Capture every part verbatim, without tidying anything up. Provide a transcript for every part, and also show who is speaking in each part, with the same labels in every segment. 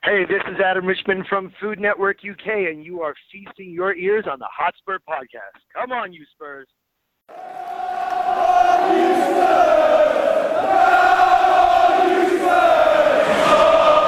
Speaker 1: Hey, this is Adam Richmond from Food Network U K, and you are feasting your ears on the Hotspur Podcast. Come on, you Spurs. On you Spurs! On you Spurs!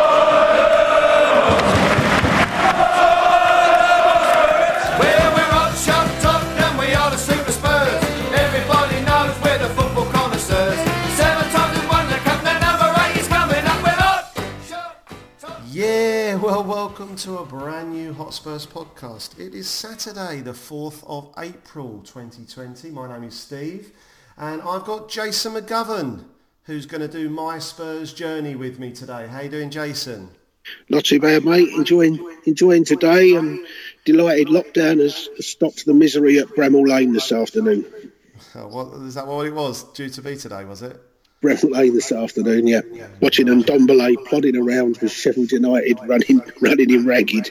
Speaker 2: Well, we're up, shut up, and we are the Super Spurs. Everybody knows we're the football connoisseurs. Seven times we've won the cup, the number eight is coming up. We're up, shut up.
Speaker 3: Yeah, well, welcome to a brand new Hotspurs podcast. It is Saturday, the fourth of April, twenty twenty. My name is Steve, and I've got Jason McGovern, who's going to do my Spurs journey with me today. How you doing, Jason?
Speaker 4: Not too bad, mate. Enjoying enjoying today, and delighted lockdown has stopped the misery at Bramall Lane this afternoon.
Speaker 3: Oh, what, is that what it was due to be today, was it?
Speaker 4: Bramall Lane this afternoon, yeah. Watching them Ndombele plodding around with Sheffield United running running in ragged.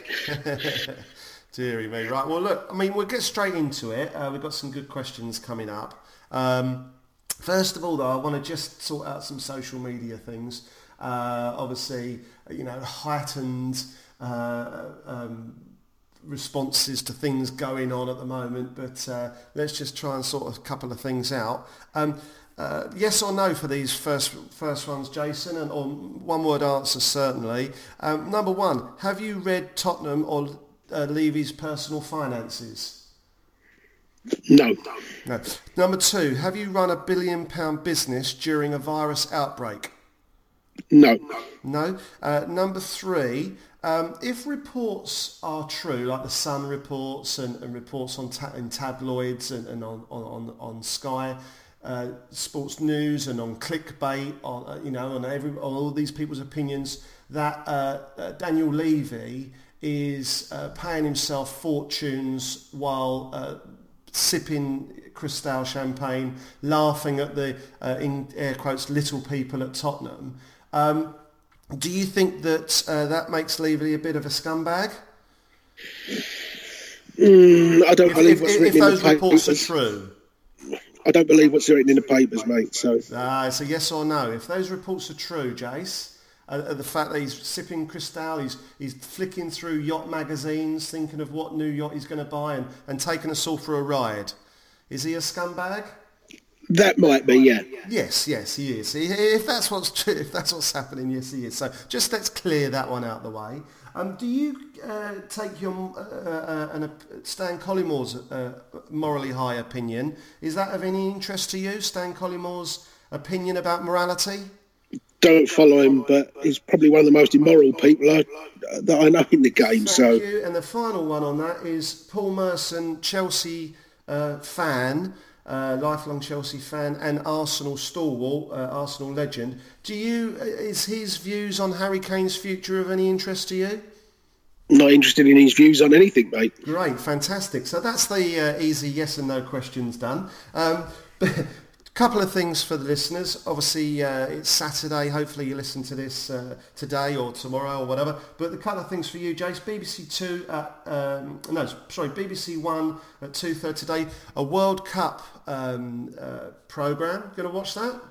Speaker 3: Deary me. Right, well, look, I mean, we'll get straight into it. Uh, we've got some good questions coming up. Um, first of all, though, I want to just sort out some social media things. Uh, obviously, you know, heightened uh, um, responses to things going on at the moment, but uh, let's just try and sort a couple of things out. Um, uh, yes or no for these first first ones, Jason, and or one word answer certainly. Um, number one, have you read Tottenham or uh, Levy's Personal Finances?
Speaker 4: No.
Speaker 3: No. Number two, have you run a billion pound business during a virus outbreak?
Speaker 4: No.
Speaker 3: No. Uh, number three, um, if reports are true, like the Sun reports and, and reports on ta- in tabloids and, and on, on, on Sky uh, Sports News and on clickbait, on uh, you know, on every on all these people's opinions, that uh, uh, Daniel Levy is uh, paying himself fortunes while uh, sipping Cristal champagne, laughing at the, uh, in air quotes, little people at Tottenham. Um, do you think that uh, that makes Levy a bit of a scumbag?
Speaker 4: Mm, I don't
Speaker 3: if,
Speaker 4: believe
Speaker 3: if,
Speaker 4: what's
Speaker 3: if,
Speaker 4: written
Speaker 3: if
Speaker 4: in
Speaker 3: those
Speaker 4: the
Speaker 3: reports
Speaker 4: papers.
Speaker 3: are true.
Speaker 4: I don't believe what's written in the papers, mate. So
Speaker 3: Ah, it's a yes or no. If those reports are true, Jace, uh, the fact that he's sipping Cristal, he's, he's flicking through yacht magazines, thinking of what new yacht he's going to buy and, and taking us all for a ride, is he a scumbag?
Speaker 4: that might be, yeah.
Speaker 3: Yes, yes, he is. He, if that's what's true, if that's what's happening, yes, he is. So just let's clear that one out the way. Um, do you uh, take your uh, uh, an, uh, Stan Collimore's uh, morally high opinion? Is that of any interest to you, Stan Collimore's opinion about morality?
Speaker 4: Don't follow him, but he's probably one of the most immoral people I, that I know in the game.
Speaker 3: Thank
Speaker 4: so
Speaker 3: you. And the final one on that is Paul Merson, Chelsea uh, fan. Uh, lifelong Chelsea fan and Arsenal stalwart, uh, Arsenal legend. Do you, is his views on Harry Kane's future of any interest to you?
Speaker 4: Not interested in his views on anything, mate.
Speaker 3: Great, fantastic. So that's the uh, easy yes and no questions done. Um, couple of things for the listeners. Obviously, uh, it's Saturday. Hopefully you listen to this uh, today or tomorrow or whatever. But a couple of things for you, Jace. B B C Two at, um, no, sorry, B B C One at two thirty today. A World Cup um, uh, programme. Going to watch that?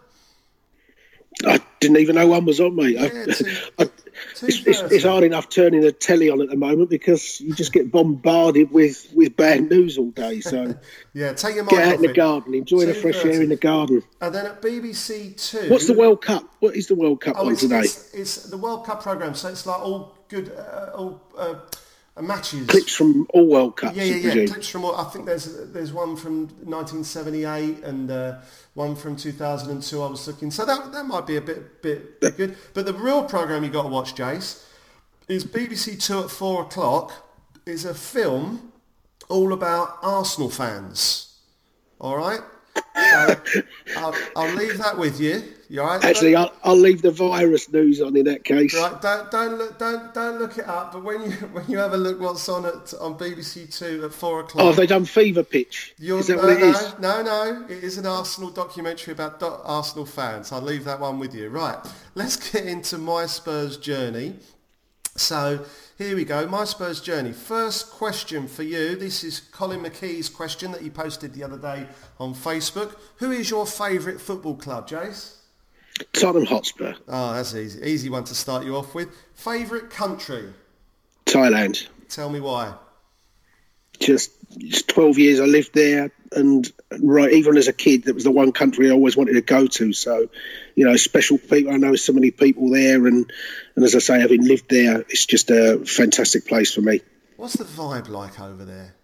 Speaker 4: I didn't even know one was on, mate.
Speaker 3: Yeah,
Speaker 4: I,
Speaker 3: two,
Speaker 4: I, it's, it's, it's hard enough turning the telly on at the moment because you just get bombarded with, with bad news all day. So
Speaker 3: yeah, take your mind
Speaker 4: get out
Speaker 3: off
Speaker 4: in the
Speaker 3: it.
Speaker 4: garden, enjoy the fresh air in the garden.
Speaker 3: And then at B B C Two...
Speaker 4: What's the World Cup? What is the World Cup
Speaker 3: oh,
Speaker 4: on
Speaker 3: it's,
Speaker 4: today?
Speaker 3: It's, it's the World Cup programme, so it's like all good, uh, all uh, matches.
Speaker 4: Clips from all World Cups,
Speaker 3: Yeah,
Speaker 4: I
Speaker 3: yeah, yeah.
Speaker 4: presume.
Speaker 3: Clips from all... I think there's there's one from nineteen seventy-eight and uh, one from two thousand two I was looking. So that that might be a bit, bit, bit good. But the real programme you got to watch, Jace, is B B C Two at four o'clock. Is a film all about Arsenal fans. All right? So I'll, I'll leave that with you. You all right?
Speaker 4: Actually, I'll, I'll leave the virus news on in that case.
Speaker 3: Right, don't don't look don't don't look it up. But when you when you have a look, what's on at on B B C Two at four o'clock?
Speaker 4: Oh, have they done Fever Pitch?
Speaker 3: You're,
Speaker 4: Is that
Speaker 3: no,
Speaker 4: what it
Speaker 3: no,
Speaker 4: is?
Speaker 3: No, no, it is an Arsenal documentary about do- Arsenal fans. I'll leave that one with you. Right, let's get into my Spurs journey. So here we go, my Spurs journey. First question for you. This is Colin McKee's question that he posted the other day on Facebook. Who is your favourite football club, Jace?
Speaker 4: Tottenham Hotspur.
Speaker 3: Oh, that's easy. Easy one to start you off with. Favourite country?
Speaker 4: Thailand.
Speaker 3: Tell me why.
Speaker 4: Just it's twelve years I lived there, and right, even as a kid, that was the one country I always wanted to go to. So, you know, special people. I know so many people there, and, and as I say, having lived there, it's just a fantastic place for me.
Speaker 3: What's the vibe like over there?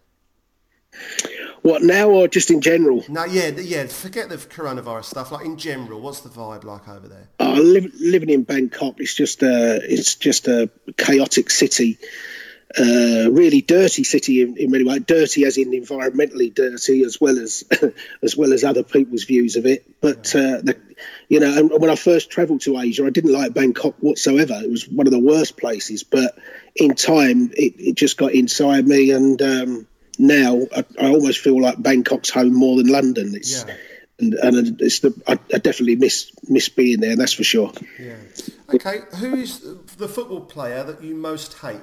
Speaker 4: What, now or just in general?
Speaker 3: No, yeah, yeah. Forget the coronavirus stuff. Like in general, what's the vibe like over there?
Speaker 4: Uh, live, living in Bangkok, it's just a, it's just a chaotic city. Uh, really dirty city in, in many ways. Dirty as in environmentally dirty, as well as as well as other people's views of it. But uh, the, you know, and when I first travelled to Asia, I didn't like Bangkok whatsoever. It was one of the worst places. But in time, it, it just got inside me, and um, now I, I almost feel like Bangkok's home more than London. It's
Speaker 3: yeah.
Speaker 4: and, and it's the I, I definitely miss miss being there. That's for sure.
Speaker 3: Yeah. Okay. Who's the football player that you most hate?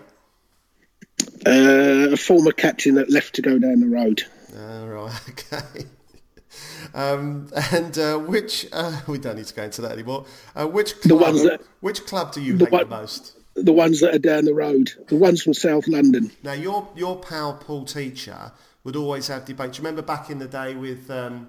Speaker 4: Uh, a former captain that left to go down the road.
Speaker 3: Oh, right, okay. Um, and uh, which, uh, we don't need to go into that anymore, uh, which club,
Speaker 4: the ones that,
Speaker 3: which club do you
Speaker 4: the
Speaker 3: hate
Speaker 4: one,
Speaker 3: the most?
Speaker 4: The ones that are down the road, the ones from South London.
Speaker 3: Now, your your pal Paul Teacher would always have debates. Do you remember back in the day with um,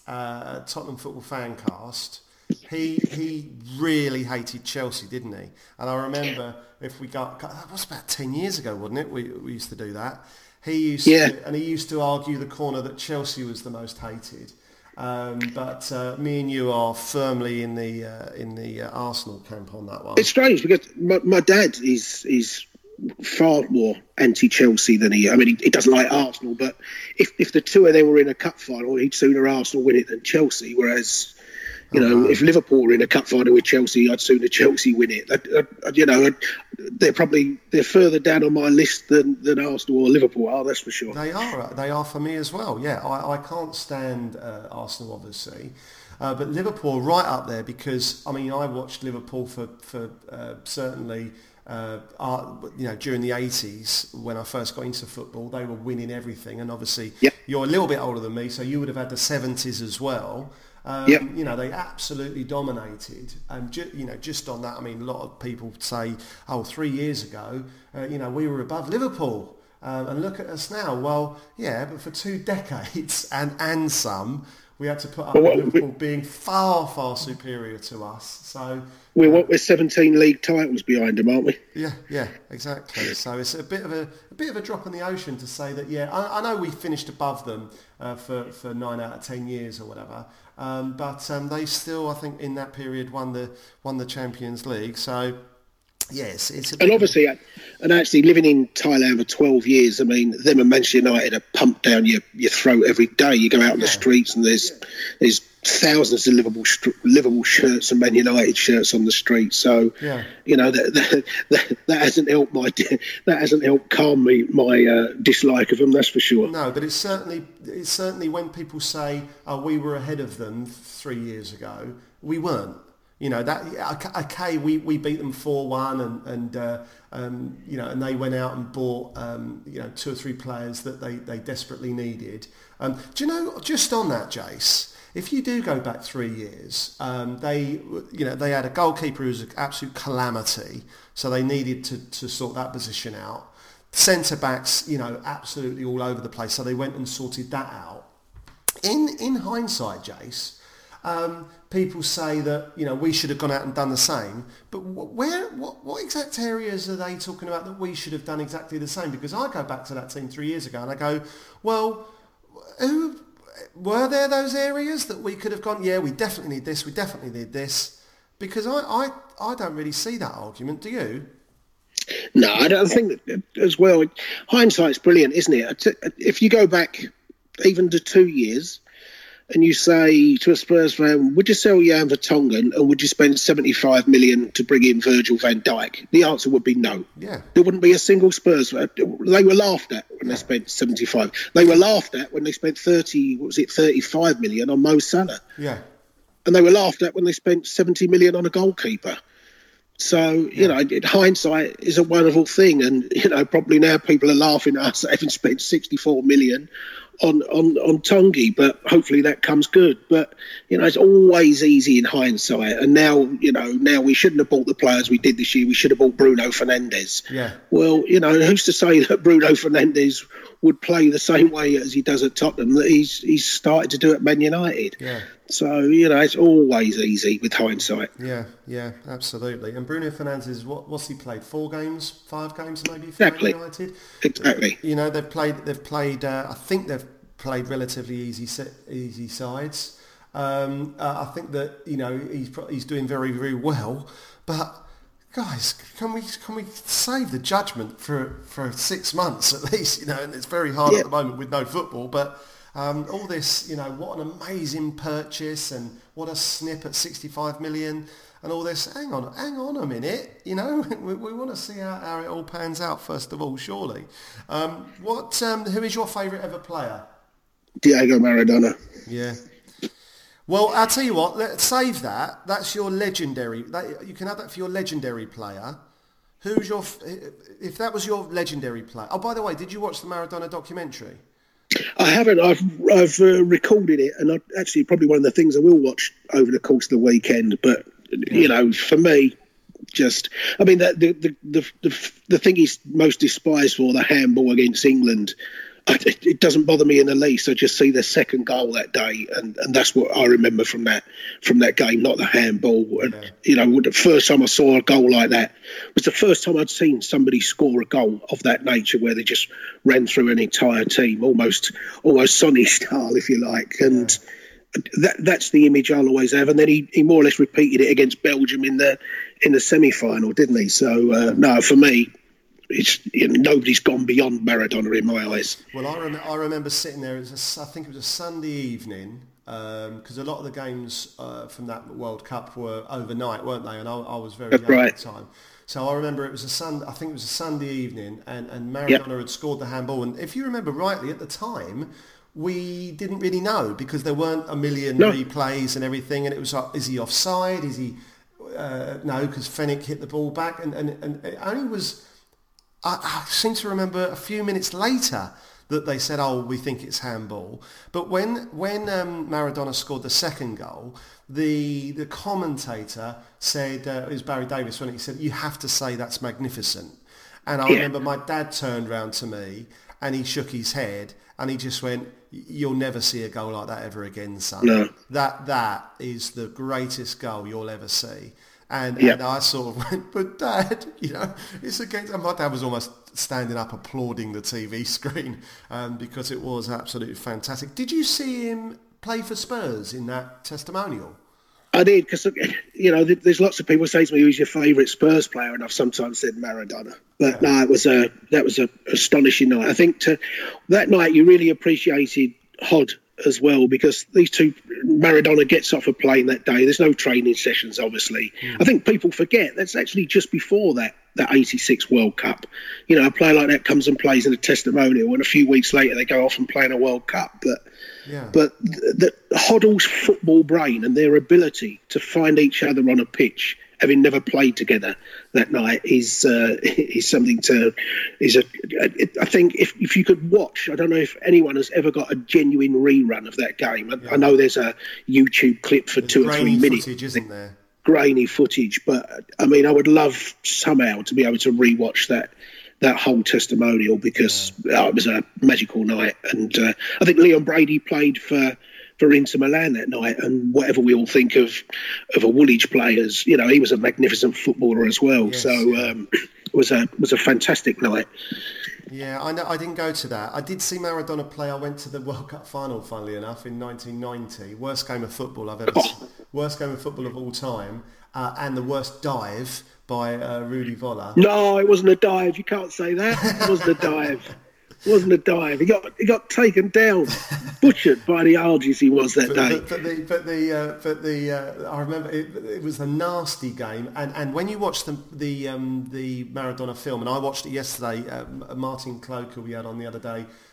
Speaker 3: uh, Tottenham Football Fancast? He he really hated Chelsea, didn't he? And I remember if we got, that was about ten years ago, wasn't it? We we used to do that. He used
Speaker 4: yeah.
Speaker 3: to, and he used to argue the corner that Chelsea was the most hated. Um, but uh, me and you are firmly in the uh, in the uh, Arsenal camp on that one.
Speaker 4: It's strange because my, my dad is is far more anti-Chelsea than he. I mean, he, he doesn't like Arsenal, but if if the two of them were in a cup final, he'd sooner Arsenal win it than Chelsea. Whereas, you know, uh-huh. if Liverpool were in a cup final with Chelsea, I'd sooner Chelsea win it. I, I, you know, they're probably they're further down on my list than, than Arsenal or Liverpool are. That's for sure.
Speaker 3: They are. They are for me as well. Yeah, I, I can't stand uh, Arsenal, obviously, uh, but Liverpool are right up there because I mean I watched Liverpool for for uh, certainly. Uh, uh, you know, during the eighties when I first got into football, they were winning everything, and obviously
Speaker 4: yep.
Speaker 3: you're a little bit older than me, so you would have had the seventies as well. Um,
Speaker 4: yep.
Speaker 3: You know, they absolutely dominated, and ju- you know, just on that, I mean, a lot of people say, "Oh, three years ago, uh, you know, we were above Liverpool, um, and look at us now." Well, yeah, but for two decades and and some, we had to put up
Speaker 4: well, what,
Speaker 3: with Liverpool
Speaker 4: we,
Speaker 3: being far far superior to us. So.
Speaker 4: We're what we're seventeen league titles behind them, aren't we?
Speaker 3: Yeah, yeah, exactly. So it's a bit of a, a bit of a drop in the ocean to say that. Yeah, I, I know we finished above them uh, for for nine out of ten years or whatever, um, but um, they still, I think, in that period won the won the Champions League. So yes, it's a bit
Speaker 4: and obviously, and actually living in Thailand for twelve years, I mean, them and Manchester United are pumped down your, your throat every day. You go out on
Speaker 3: yeah.
Speaker 4: the streets and there's yeah. there's thousands of Liverpool Liverpool shirts and Man United shirts on the street. So
Speaker 3: yeah.
Speaker 4: you know that, that that that hasn't helped my that hasn't helped calm me my uh, dislike of them. That's for sure.
Speaker 3: No, but it's certainly it's certainly when people say, "Oh, we were ahead of them three years ago," we weren't. You know that okay, we, we beat them four one, and and uh, um, you know, and they went out and bought um, you know two or three players that they, they desperately needed. Um, do you know? Just on that, Jace, if you do go back three years, um, they you know they had a goalkeeper who was an absolute calamity, so they needed to, to sort that position out. Centre backs, you know, absolutely all over the place, so they went and sorted that out. In in hindsight, Jace. Um, people say that you know we should have gone out and done the same, but where, what, what exact areas are they talking about that we should have done exactly the same? Because I go back to that team three years ago and I go, well, who, were there those areas that we could have gone? Yeah, we definitely need this. We definitely need this. Because I, I, I don't really see that argument. Do you?
Speaker 4: No, I don't think that as well. Hindsight's brilliant, isn't it? If you go back even to two years. And you say to a Spurs fan, would you sell Jan Vertonghen and would you spend seventy-five million to bring in Virgil van Dijk? The answer would be no.
Speaker 3: Yeah.
Speaker 4: There wouldn't be a single Spurs fan. They were laughed at when yeah. they spent seventy-five. They were laughed at when they spent thirty, what was it, thirty-five million on Mo Salah.
Speaker 3: Yeah.
Speaker 4: And they were laughed at when they spent seventy million on a goalkeeper. So, you yeah. know, it, hindsight is a wonderful thing. And, you know, probably now people are laughing at us having spent sixty-four million on, on, on Tongi, but hopefully that comes good. But, you know, it's always easy in hindsight. And now, you know, now we shouldn't have bought the players we did this year. We should have bought Bruno Fernandes.
Speaker 3: Yeah.
Speaker 4: Well, you know, who's to say that Bruno Fernandes would play the same way as he does at Tottenham that he's he's started to do at Man United?
Speaker 3: Yeah.
Speaker 4: So, you know, it's always easy with hindsight.
Speaker 3: Yeah, yeah, absolutely. And Bruno Fernandes, what, what's he played? Four games, five games maybe for
Speaker 4: Exactly.
Speaker 3: Man United?
Speaker 4: Exactly.
Speaker 3: You know, they've played, they've played, uh, I think they've played relatively easy si- easy sides. Um, uh, I think that, you know, he's pro- he's doing very, very well. But, guys, can we can we save the judgment for, for six months at least? You know, and it's very hard
Speaker 4: Yeah.
Speaker 3: at the moment with no football, but... Um, all this, you know, what an amazing purchase and what a snip at sixty-five million and all this. Hang on, hang on a minute, you know, we, we want to see how, how it all pans out first of all, surely. Um, what? Um, who is your favourite ever player?
Speaker 4: Diego Maradona.
Speaker 3: Yeah. Well, I'll tell you what, let's save that. That's your legendary, that, you can have that for your legendary player. Who's your, if that was your legendary player. Oh, by the way, did you watch the Maradona documentary?
Speaker 4: I haven't. I've I've uh, recorded it, and I, actually probably one of the things I will watch over the course of the weekend. But you know, for me, just I mean, the the the the, the, the thing he's most despised for, the handball against England. I, it, it doesn't bother me in the least. I just see the second goal that day, and, and that's what I remember from that from that game, not the handball. And,
Speaker 3: Yeah.
Speaker 4: you know, the first time I saw a goal like that was the first time I'd seen somebody score a goal of that nature, where they just ran through an entire team, almost almost Sonny style, if you like. And yeah. that that's the image I'll always have. And then he, he more or less repeated it against Belgium in the in the semi-final, didn't he? So uh, no, for me. It's, you know, nobody's gone beyond Maradona in my eyes.
Speaker 3: Well, I, rem- I remember sitting there, it was a, I think it was a Sunday evening, because um, a lot of the games uh, from that World Cup were overnight, weren't they? And I, I was very
Speaker 4: That's
Speaker 3: young
Speaker 4: right.
Speaker 3: at the time. So I remember it was a Sunday, I think it was a Sunday evening, and, and Maradona
Speaker 4: Yep.
Speaker 3: had scored the handball. And if you remember rightly, at the time, we didn't really know, because there weren't a million
Speaker 4: No.
Speaker 3: replays and everything, and it was like, is he offside? Is he... Uh, no, because Fennick hit the ball back, and, and, and it only was... I, I seem to remember a few minutes later that they said, oh, we think it's handball. But when when um, Maradona scored the second goal, the the commentator said, uh, it was Barry Davis, when he said, you have to say that's magnificent. And I
Speaker 4: Yeah.
Speaker 3: remember my dad turned round to me and he shook his head and he just went, you'll never see a goal like that ever again, son.
Speaker 4: No.
Speaker 3: That That is the greatest goal you'll ever see. And,
Speaker 4: Yeah.
Speaker 3: and I sort of went, but Dad, you know, it's against... And my dad was almost standing up applauding the T V screen um, because it was absolutely fantastic. Did you see him play for Spurs in that testimonial?
Speaker 4: I did, because, you know, there's lots of people say to me, who's your favourite Spurs player? And I've sometimes said Maradona. But no, it was a, that was an astonishing night. I think to, that night you really appreciated Hod as well, because these two, Maradona gets off a plane that day. There's no training sessions, obviously. Mm. I think people forget that's actually just before that that eighty-six World Cup. You know, a player like that comes and plays in a testimonial, and a few weeks later they go off and play in a World Cup. But
Speaker 3: yeah.
Speaker 4: but the, the Hoddle's football brain and their ability to find each other on a pitch, having never played together that night, is uh, is something to is a. I think if if you could watch, I don't know if anyone has ever got a genuine rerun of that game. I,
Speaker 3: Yeah.
Speaker 4: I know there's a YouTube clip for
Speaker 3: There's
Speaker 4: two or three minutes.
Speaker 3: footage, isn't there?
Speaker 4: Grainy footage, but I mean, I would love somehow to be able to rewatch that that whole testimonial, because yeah. oh, it was a magical night. And uh, I think Leon Brady played for. for Inter Milan that night, and whatever we all think of of a Woolwich players, you know, he was a magnificent footballer as well.
Speaker 3: Yes,
Speaker 4: so
Speaker 3: yeah.
Speaker 4: um, it was a was a fantastic night.
Speaker 3: Yeah, I know. I didn't go to that. I did see Maradona play. I went to the World Cup final, funnily enough, in nineteen ninety. Worst game of football I've ever seen. Worst game of football of all time, uh, and the worst dive by uh, Rudi Völler.
Speaker 4: No, it wasn't a dive. You can't say that. It wasn't a dive. It wasn't a dive. He got he got taken down, butchered by the Algies. He was that
Speaker 3: but,
Speaker 4: day.
Speaker 3: But, but the but the uh, but the uh, I remember it, it was a nasty game. And, and when you watch the the um, the Maradona film, and I watched it yesterday, uh, Martin Cloke, who we had on the other day,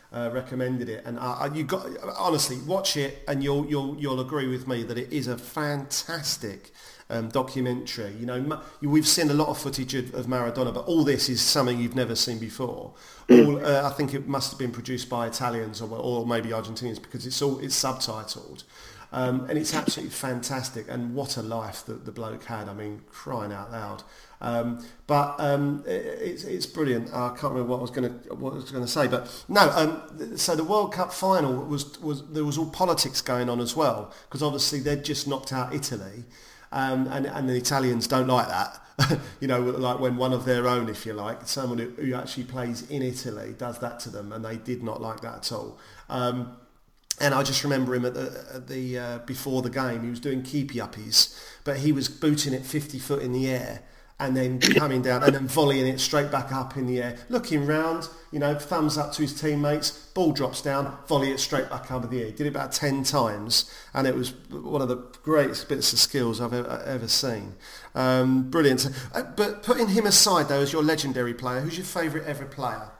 Speaker 3: uh, recommended it, and uh, you got honestly watch it, and you'll you'll you'll agree with me that it is a fantastic um, documentary. You know, we've seen a lot of footage of, of Maradona, but all this is something you've never seen before. All, uh, I think it must have been produced by Italians or, or maybe Argentinians, because it's all it's subtitled. Um, and it's absolutely fantastic, and what a life that the bloke had. I mean, crying out loud. Um, but um, it, it's it's brilliant. I can't remember what I was going to what I was going to say, but no. Um, so the World Cup final was was there was all politics going on as well, because obviously they'd just knocked out Italy, um, and and the Italians don't like that. You know, like when one of their own, if you like, someone who, who actually plays in Italy does that to them, and they did not like that at all. Um, And I just remember him at the, at the uh, before the game, he was doing keepy uppies, but he was booting it fifty foot in the air and then coming down and then volleying it straight back up in the air, looking round, you know, thumbs up to his teammates, ball drops down, volley it straight back up in the air. He did it about ten times, and it was one of the greatest bits of skills I've ever, ever seen. Um, brilliant. Uh, but putting him aside, though, as your legendary player, who's your favourite ever player?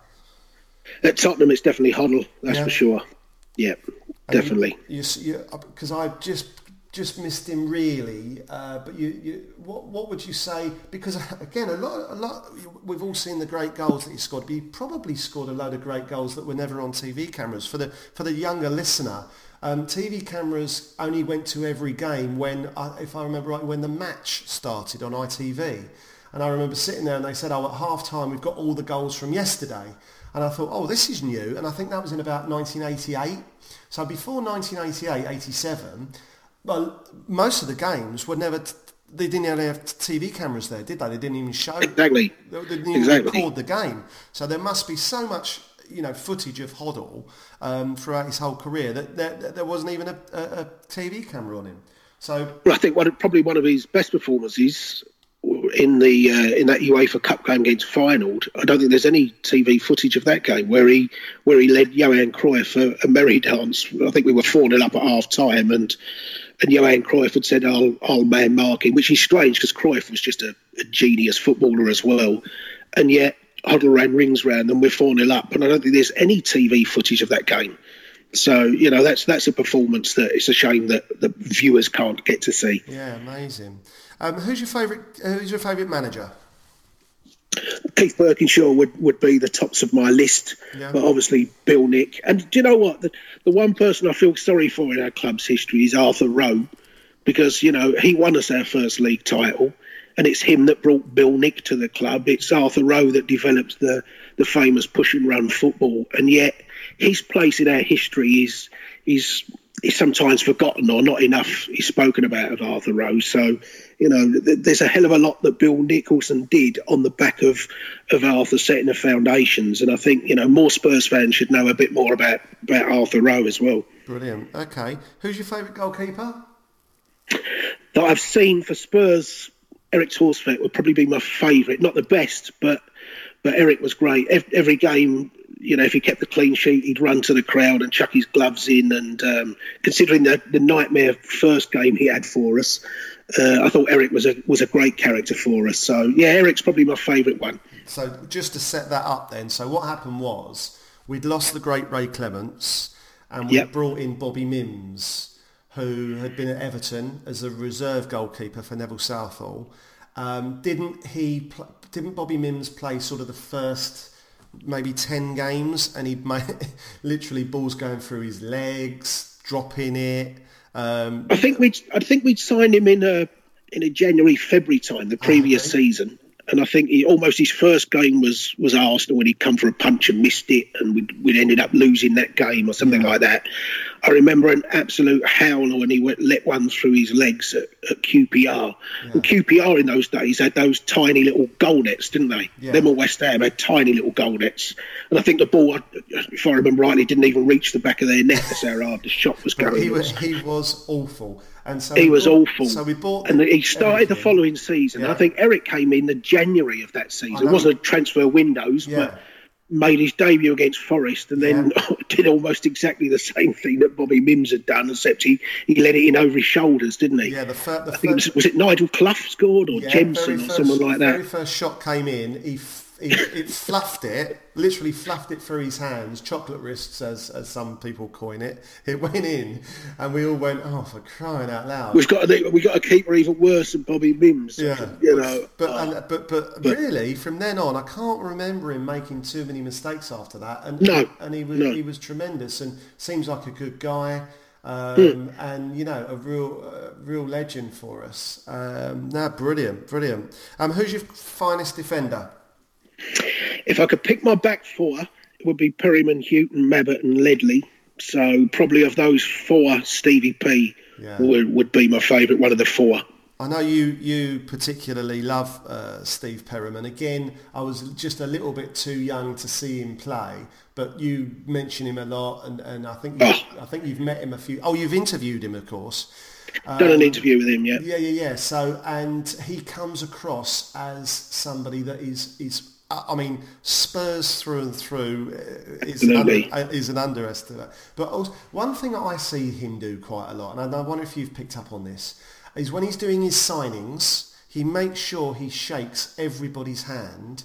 Speaker 4: At Tottenham, it's definitely Hoddle, that's
Speaker 3: Yeah.
Speaker 4: for sure. Yeah, definitely.
Speaker 3: Because I just just missed him really. Uh, but you, you, what what would you say? Because again, a lot, a lot. We've all seen the great goals that he scored. But he probably scored a load of great goals that were never on T V cameras. For the for the younger listener, um, T V cameras only went to every game when, uh, if I remember right, when the match started on I T V. And I remember sitting there and they said, "Oh, at half time we've got all the goals from yesterday." And I thought, oh, this is new. And I think that was in about nineteen eighty-eight. So before nineteen eighty-eight, eighty-seven, well, most of the games were never, t- they didn't even have T V cameras there, did they? They didn't even show,
Speaker 4: Exactly.
Speaker 3: They didn't even
Speaker 4: Exactly.
Speaker 3: record the game. So there must be so much, you know, footage of Hoddle um, throughout his whole career that there, there wasn't even a, a, a T V camera on him. So
Speaker 4: Well, I think one, probably one of his best performances in the uh, in that UEFA Cup game against Feyenoord. I don't think there's any T V footage of that game where he where he led Johan Cruyff a, a merry dance. I think we were four nil up at half time, and and Johan Cruyff had said, "I'll I'll man marking," which is strange because Cruyff was just a, a genius footballer as well, and yet Hoddle ran rings round and we're four nil up, and I don't think there's any T V footage of that game. So, you know, that's that's a performance that it's a shame that the viewers can't get to see.
Speaker 3: yeah, amazing. Um, who's your favourite? Uh, who's your favourite manager?
Speaker 4: Keith Birkinshaw would, would be the tops of my list,
Speaker 3: Yeah.
Speaker 4: but obviously Bill Nick. And do you know what? The, the one person I feel sorry for in our club's history is Arthur Rowe, because, you know, he won us our first league title, and it's him that brought Bill Nick to the club. It's Arthur Rowe that developed the, the famous push and run football, and yet his place in our history is is is sometimes forgotten, or not enough is spoken about of Arthur Rowe. So, you know, th- there's a hell of a lot that Bill Nicholson did on the back of, of Arthur setting the foundations. And I think, you know, more Spurs fans should know a bit more about, about Arthur Rowe as well.
Speaker 3: Brilliant. Okay. Who's your favourite goalkeeper?
Speaker 4: That I've seen for Spurs, Eric Horsfeld would probably be my favourite. Not the best, but but Eric was great. Every, every game, you know, if he kept the clean sheet, he'd run to the crowd and chuck his gloves in. And um, considering the, the nightmare first game he had for us, uh, I thought Eric was a was a great character for us. So, yeah, Eric's probably my favourite one.
Speaker 3: So just to set that up then, so what happened was we'd lost the great Ray Clements and we
Speaker 4: Yep.
Speaker 3: brought in Bobby Mims, who had been at Everton as a reserve goalkeeper for Neville Southall. Um, didn't he? Pl- didn't Bobby Mims play sort of the first maybe ten games, and he'd made literally balls going through his legs, dropping it. Um,
Speaker 4: I think we'd I think we'd signed him in a in a January February time the previous
Speaker 3: okay.
Speaker 4: season, and I think he almost his first game was was Arsenal when he'd come for a punch and missed it, and we'd, we'd ended up losing that game or something like that. I remember an absolute howler when he went, let one through his legs at, at Q P R.
Speaker 3: Yeah.
Speaker 4: And Q P R in those days had those tiny little goal nets, didn't they?
Speaker 3: Yeah.
Speaker 4: Them at West Ham had tiny little goal nets, and I think the ball, if I remember rightly, didn't even reach the back of their net. That's how hard the shot was
Speaker 3: but
Speaker 4: going.
Speaker 3: he was he was awful, and so
Speaker 4: He
Speaker 3: we
Speaker 4: was
Speaker 3: bought-
Speaker 4: awful.
Speaker 3: So we bought,
Speaker 4: and he started the
Speaker 3: everything.
Speaker 4: following season.
Speaker 3: Yeah.
Speaker 4: I think Eric came in the January of that
Speaker 3: I
Speaker 4: season. It
Speaker 3: know.
Speaker 4: wasn't a transfer windows,
Speaker 3: Yeah.
Speaker 4: but made his debut against Forest, and then did almost exactly the same thing that Bobby Mims had done, except he, he let it in over his shoulders, didn't he?
Speaker 3: Yeah, the, fir- the
Speaker 4: I think it
Speaker 3: first,
Speaker 4: was, was it Nigel Clough scored or
Speaker 3: yeah, very
Speaker 4: Jemson or
Speaker 3: first-
Speaker 4: someone like
Speaker 3: very
Speaker 4: that?
Speaker 3: first shot came in. He f- he, it fluffed it, literally fluffed it through his hands, chocolate wrists as, as some people coin it. It went in and we all went, oh, for crying out loud.
Speaker 4: We've got to, we got a keeper even worse than Bobby Mims.
Speaker 3: Yeah,
Speaker 4: you
Speaker 3: but,
Speaker 4: know.
Speaker 3: But,
Speaker 4: oh.
Speaker 3: and, but, but, but really, from then on, I can't remember him making too many mistakes after that. And,
Speaker 4: no.
Speaker 3: And he was,
Speaker 4: no.
Speaker 3: he was tremendous and seems like a good guy. Um,
Speaker 4: hmm.
Speaker 3: And you know, a real, uh, real legend for us. Um, no, brilliant, brilliant. Um, who's your finest defender?
Speaker 4: If I could pick my back four, it would be Perryman, Houghton, Mabbott, and Ledley. So probably of those four, Stevie P
Speaker 3: yeah.
Speaker 4: would, would be my favourite, one of the four.
Speaker 3: I know you, you particularly love uh, Steve Perryman. Again, I was just a little bit too young to see him play, but you mention him a lot, and, and I think you,
Speaker 4: oh.
Speaker 3: I think you've met him a few. Oh, you've interviewed him, of course.
Speaker 4: Done um, an interview with him, yeah.
Speaker 3: Yeah, yeah, yeah. So, and he comes across as somebody that is is. I mean, Spurs through and through is an, under, is an underestimate. But also, one thing that I see him do quite a lot, and I wonder if you've picked up on this, is when he's doing his signings, he makes sure he shakes everybody's hand,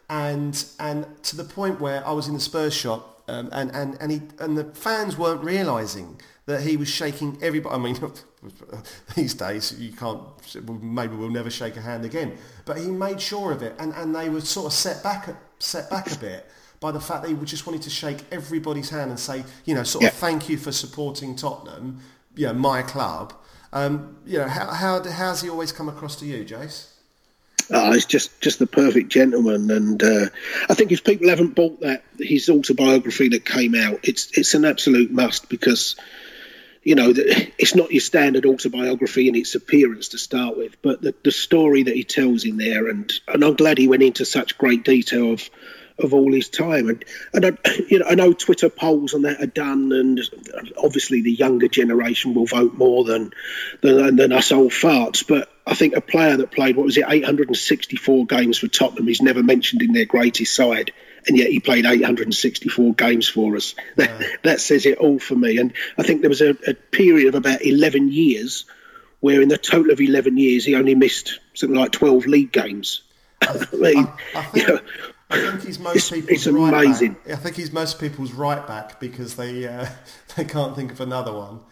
Speaker 3: and and to the point where I was in the Spurs shop, um, and and and he and the fans weren't realising that he was shaking everybody. I mean, these days you can't. Maybe we'll never shake a hand again. But he made sure of it, and, and they were sort of set back set back a bit by the fact that he just wanted to shake everybody's hand and say, you know, sort of
Speaker 4: yeah.
Speaker 3: thank you for supporting Tottenham, you know, my club. Um, you know, how how how's he always come across to you, Jace?
Speaker 4: Oh, he's just, just the perfect gentleman, and uh, I think if people haven't bought that his autobiography that came out, it's it's an absolute must because. You know, it's not your standard autobiography in its appearance to start with, but the, the story that he tells in there, and, and I'm glad he went into such great detail of of all his time. And, and I, you know, I know Twitter polls on that are done, and obviously the younger generation will vote more than than, than us old farts. But I think a player that played, what was it, eight hundred sixty-four games for Tottenham, he's never mentioned in their greatest side. And yet he played eight hundred sixty-four games for us. That, yeah. that says it all for me. And I think there was a, a period of about eleven years where in the total of eleven years he only missed something like twelve league games. I, I mean,
Speaker 3: I, I, think,
Speaker 4: you know,
Speaker 3: I think he's most
Speaker 4: it's,
Speaker 3: people's
Speaker 4: it's
Speaker 3: right
Speaker 4: amazing.
Speaker 3: back. I think he's most people's right back because they uh, they can't think of another one.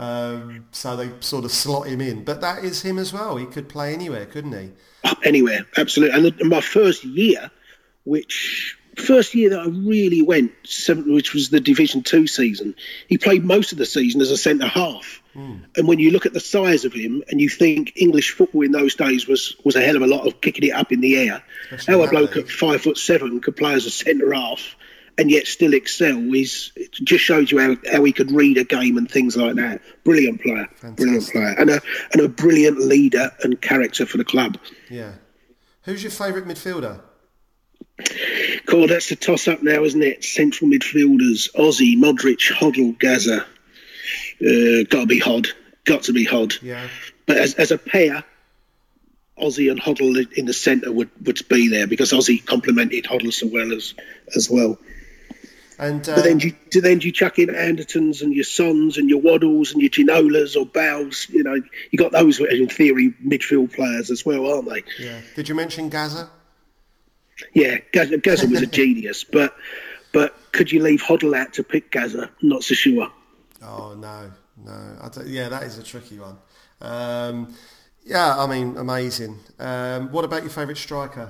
Speaker 3: Um, so they sort of slot him in. But that is him as well. He could play anywhere, couldn't he?
Speaker 4: Anywhere, absolutely. And my first year, which... First year that I really went, which was the Division Two season, he played most of the season as a centre half. Mm. And when you look at the size of him, and you think English football in those days was, was a hell of a lot of kicking it up in the air, Especially how a bloke at five foot seven could play as a centre half and yet still excel is it just shows you how, how he could read a game and things like that. Brilliant player, Fantastic. brilliant player, and a and a brilliant leader and character for the club.
Speaker 3: Yeah. Who's your favourite midfielder?
Speaker 4: Cool, that's the toss-up now, isn't it? Central midfielders, Ozzy, Modric, Hoddle, Gaza. Uh, got to be Hod. Got to be Hod.
Speaker 3: Yeah.
Speaker 4: But as, as a pair, Ozzy and Hoddle in the centre would, would be there because Ozzy complemented Hoddle so well as as well.
Speaker 3: And uh,
Speaker 4: but then do you, then do you chuck in Andertons and your Sons and your Waddles and your Ginolas or Bows? You know, you got those in theory midfield players as well, aren't they?
Speaker 3: Yeah. Did you mention Gaza?
Speaker 4: Yeah, Gaza, Gaza was a genius, but but could you leave Hoddle out to pick Gaza? Not so sure.
Speaker 3: Oh no, no. I don't, yeah, that is a tricky one. Um, yeah, I mean, amazing. Um, what about your favourite striker?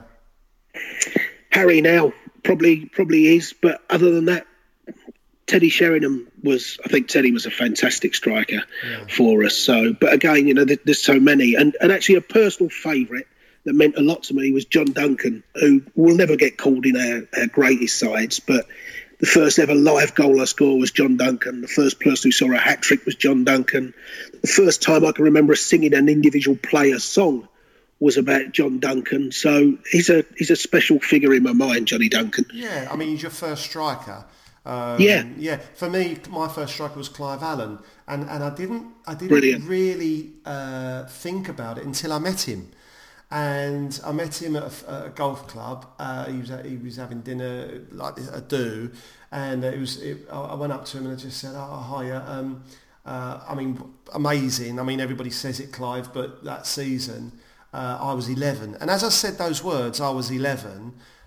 Speaker 4: Harry now probably probably is, but other than that, Teddy Sheringham was. I think Teddy was a fantastic striker yeah. for us. So, but again, you know, there, there's so many, and and actually a personal favourite that meant a lot to me was John Duncan, who will never get called in our, our greatest sides, but the first ever live goal I scored was John Duncan. The first person who saw a hat-trick was John Duncan. The first time I can remember singing an individual player song was about John Duncan. So he's a he's a special figure in my mind, Johnny Duncan.
Speaker 3: Yeah, I mean, he's your first striker. Um,
Speaker 4: yeah,
Speaker 3: yeah. For me, my first striker was Clive Allen, and, and I didn't I didn't
Speaker 4: Brilliant.
Speaker 3: really uh, think about it until I met him. And I met him at a, a golf club. Uh, he was he was having dinner like a do, and it was. It, I went up to him and I just said, "Oh, hiya." Um, uh, I mean, amazing. I mean, everybody says it, Clive, but that season uh, I was eleven, and as I said those words, I was eleven.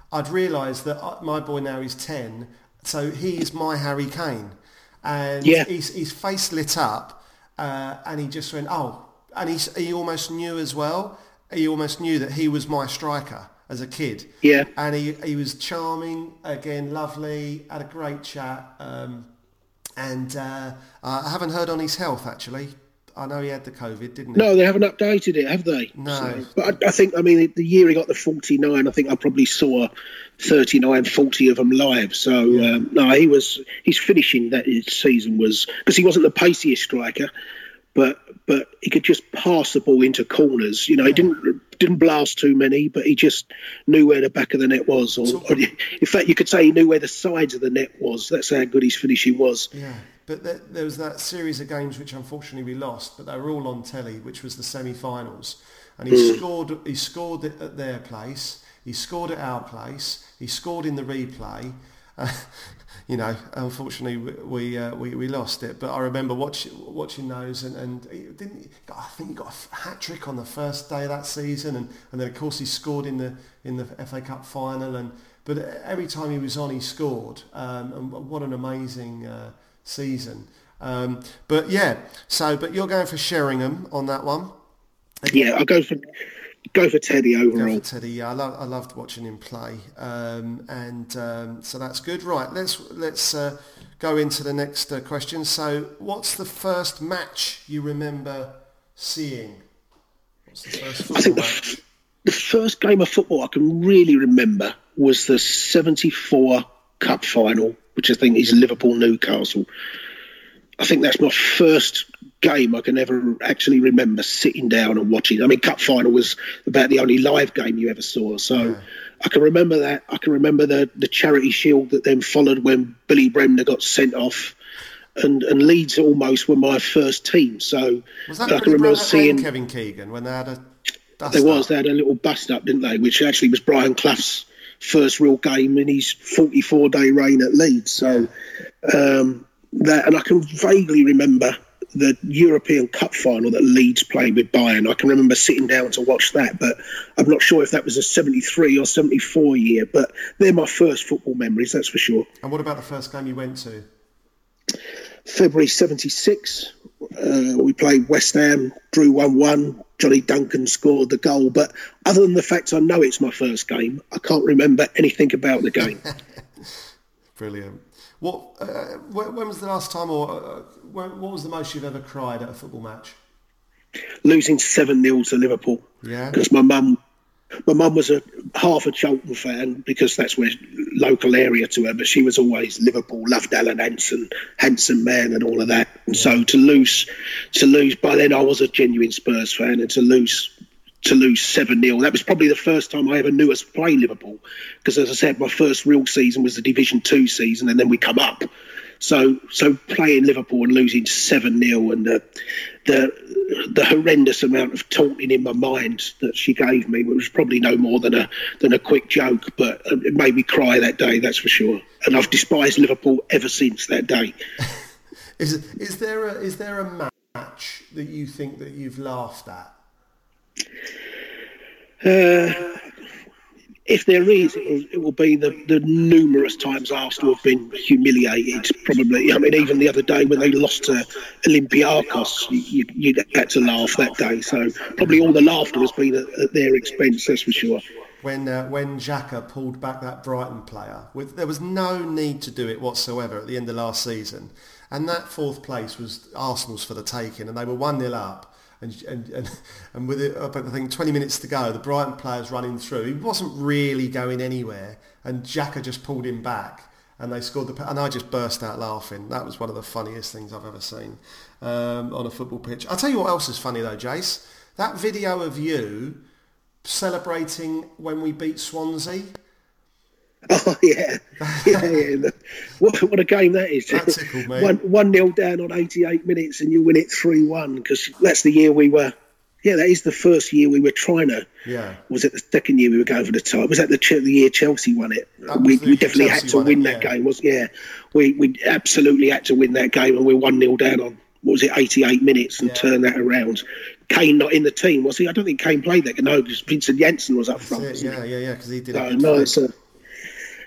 Speaker 3: I'd realised that I- my boy now is ten, so he is my Harry Kane. And
Speaker 4: Yeah.
Speaker 3: his, his face lit up uh, and he just went, oh, and he, he almost knew as well, he almost knew that he was my striker as a kid.
Speaker 4: Yeah.
Speaker 3: And he, he was charming, again, lovely, had a great chat. Um, and uh, I haven't heard on his health, actually. I know he had the COVID, didn't he?
Speaker 4: No, they haven't updated it, have they?
Speaker 3: No.
Speaker 4: So, but I, I think, I mean, the year he got the forty-nine, I think I probably saw thirty-nine, forty of them live. So,
Speaker 3: Yeah.
Speaker 4: um, no, he was, his finishing that season was, because he wasn't the paciest striker, but but he could just pass the ball into corners. You know, he didn't didn't blast too many, but he just knew where the back of the net was. Or, or in fact, you could say he knew where the sides of the net was. That's how good his finishing was.
Speaker 3: Yeah, but there, there was that series of games which unfortunately we lost, but they were all on telly, which was the semi-finals. And he
Speaker 4: Mm.
Speaker 3: scored. He scored it at their place. He scored at our place. He scored in the replay. Uh, you know, unfortunately we we, uh, we we lost it. But I remember watching watching those, and and he didn't. He got, I think he got a hat trick on the first day of that season, and, and then of course he scored in the in the F A Cup final. And but every time he was on, he scored. Um, and what an amazing uh, season. Um, but yeah, so but you're going for Sheringham on that one.
Speaker 4: Yeah, I'll go for go for Teddy
Speaker 3: Go
Speaker 4: overall.
Speaker 3: for Teddy. Yeah, I, lo- I loved watching him play, um, and um, so that's good. Right, let's let's uh, go into the next uh, question. So, what's the first match you remember seeing? What's the first
Speaker 4: I
Speaker 3: football
Speaker 4: think the,
Speaker 3: match?
Speaker 4: f- the first game of football I can really remember was the seventy-four Cup final, which I think is Liverpool-Newcastle. I think that's my first game I can ever actually remember sitting down and watching. I mean, Cup final was about the only live game you ever saw. So
Speaker 3: Yeah.
Speaker 4: I can remember that. I can remember the, the Charity Shield that then followed when Billy Bremner got sent off. And, and Leeds almost were my first team. So
Speaker 3: Was that
Speaker 4: I can
Speaker 3: Billy
Speaker 4: remember
Speaker 3: Bremner
Speaker 4: seeing...
Speaker 3: and Kevin Keegan when they had a dust
Speaker 4: There was.
Speaker 3: up?
Speaker 4: They had a little bust up, didn't they? Which actually was Brian Clough's first real game in his forty-four day reign at Leeds. So um, that, and I can vaguely remember the European Cup final that Leeds played with Bayern. I can remember sitting down to watch that, but I'm not sure if that was a seventy-three or seventy-four year. But they're my first football memories, that's for sure.
Speaker 3: And what about the first game you went to?
Speaker 4: February seventy-six, uh, we played West Ham, drew one one. Johnny Duncan scored the goal. But other than the fact I know it's my first game, I can't remember anything about the game.
Speaker 3: Brilliant. What? Uh, when, when was the last time, or uh, when, what was the most you've ever cried at a football match?
Speaker 4: Losing seven nil to Liverpool.
Speaker 3: Yeah.
Speaker 4: Because my mum my mum was a half a Charlton fan because that's where local area to her, but she was always Liverpool, loved Alan Hansen, Hansen man and all of that. And so to lose to lose by then I was a genuine Spurs fan, and to lose to lose seven nil, that was probably the first time I ever knew us play Liverpool, because as I said, my first real season was the Division Two season, and then we come up. So so playing Liverpool and losing seven nil, and the, the the horrendous amount of taunting in my mind that she gave me, which was probably no more than a than a quick joke, but it made me cry that day, that's for sure. And I've despised Liverpool ever since that day.
Speaker 3: Is is there a is there a match that you think that you've laughed at?
Speaker 4: Uh, if there is, it will, it will be the, the numerous times Arsenal have been humiliated. Probably, I mean, even the other day when they lost to Olympiacos, you, you, you had to laugh that day. So probably all the laughter has been at, at their expense, that's for sure.
Speaker 3: When uh, when Xhaka pulled back that Brighton player, with there was no need to do it whatsoever at the end of last season, and that fourth place was Arsenal's for the taking, and they were one nil up. And, and and and with it, I think twenty minutes to go, the Brighton player's running through. He wasn't really going anywhere, and Xhaka just pulled him back, and they scored the. And I just burst out laughing. That was one of the funniest things I've ever seen um, on a football pitch. I'll tell you what else is funny though, Jace. That video of you celebrating when we beat Swansea.
Speaker 4: Oh yeah, yeah, yeah. What, what a game that is!
Speaker 3: That tickled me.
Speaker 4: One one nil down on eighty-eight minutes, and you win it three one. Because that's the year we were. Yeah, that is the first year we were trying to.
Speaker 3: Yeah.
Speaker 4: Was it the second year we were going for the title? Was that the, the year Chelsea won it?
Speaker 3: That
Speaker 4: We,
Speaker 3: was the
Speaker 4: we definitely
Speaker 3: Chelsea
Speaker 4: had to
Speaker 3: won
Speaker 4: win
Speaker 3: it,
Speaker 4: that
Speaker 3: yeah.
Speaker 4: game. Was yeah, we we absolutely had to win that game, and we're one nil down on what was it, eighty-eight minutes, and
Speaker 3: Yeah.
Speaker 4: turn that around. Kane not in the team, was he? I don't think Kane played that. No, because Vincent Janssen was up front.
Speaker 3: That's it,
Speaker 4: wasn't
Speaker 3: yeah,
Speaker 4: he?
Speaker 3: yeah, yeah, because he did
Speaker 4: No,
Speaker 3: it.
Speaker 4: no, it's a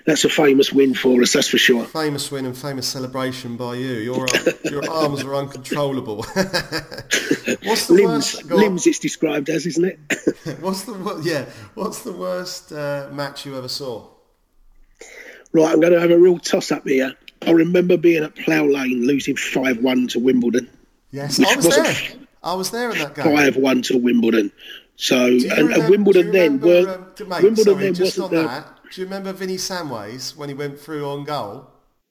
Speaker 4: that's a famous win for us, that's for sure.
Speaker 3: Famous win and famous celebration by you. Your your arms were uncontrollable. What's the
Speaker 4: limbs,
Speaker 3: worst? Go on.
Speaker 4: limbs it's described as, isn't it?
Speaker 3: What's the wo- yeah? What's the worst uh, match you ever saw?
Speaker 4: Right, I'm going to have a real toss-up here. I remember being at Plough Lane losing five one to Wimbledon.
Speaker 3: Yes,
Speaker 4: Which
Speaker 3: I was
Speaker 4: wasn't
Speaker 3: there. I was there in that game.
Speaker 4: five one to Wimbledon. So,
Speaker 3: Do you
Speaker 4: and,
Speaker 3: remember-
Speaker 4: and Wimbledon
Speaker 3: do you
Speaker 4: then,
Speaker 3: remember,
Speaker 4: were,
Speaker 3: um, mate,
Speaker 4: Wimbledon
Speaker 3: sorry,
Speaker 4: then
Speaker 3: just
Speaker 4: wasn't
Speaker 3: on
Speaker 4: the...
Speaker 3: that, do you remember Vinnie Samways when he went through on goal?